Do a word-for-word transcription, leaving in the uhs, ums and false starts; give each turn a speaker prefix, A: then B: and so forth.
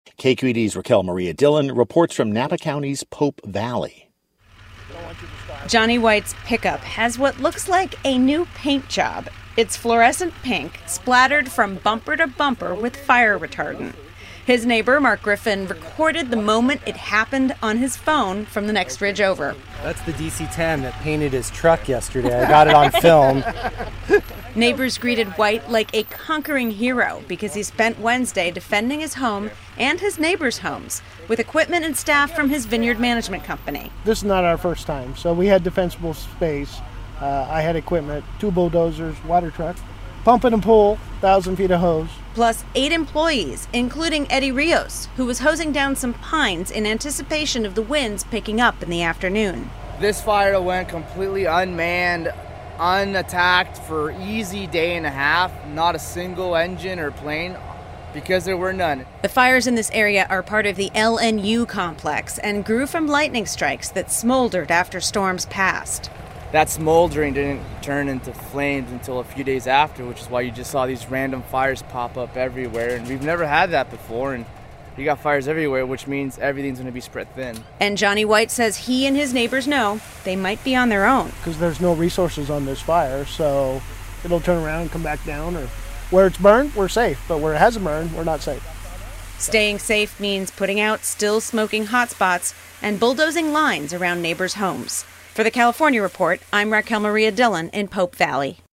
A: K Q E D's Raquel Maria Dillon reports from Napa County's Pope Valley.
B: Johnny White's pickup has what looks like a new paint job. It's fluorescent pink, splattered from bumper to bumper with fire retardant. His neighbor, Mark Griffin, recorded the moment it happened on his phone from the next ridge over.
C: That's the D C ten that painted his truck yesterday. I got it on film.
B: Neighbors greeted White like a conquering hero because he spent Wednesday defending his home and his neighbors' homes with equipment and staff from his vineyard management company.
D: This is not our first time, so we had defensible space. Uh, I had equipment, two bulldozers, water truck, pump and pull, one thousand feet of hose.
B: Plus eight employees, including Eddie Rios, who was hosing down some pines in anticipation of the winds picking up in the afternoon.
E: This fire went completely unmanned, unattacked for easy day and a half, not a single engine or plane, because there were none.
B: The fires in this area are part of the L N U complex and grew from lightning strikes that smoldered after storms passed.
E: That smoldering didn't turn into flames until a few days after, which is why you just saw these random fires pop up everywhere. And we've never had that before, and you got fires everywhere, which means everything's going to be spread thin.
B: And Johnny White says he and his neighbors know they might be on their own.
D: Because there's no resources on this fire, so it'll turn around and come back down. Or where it's burned, we're safe, but where it hasn't burned, we're not safe.
B: Staying safe means putting out still smoking hotspots and bulldozing lines around neighbors' homes. For the California Report, I'm Raquel Maria Dillon in Pope Valley.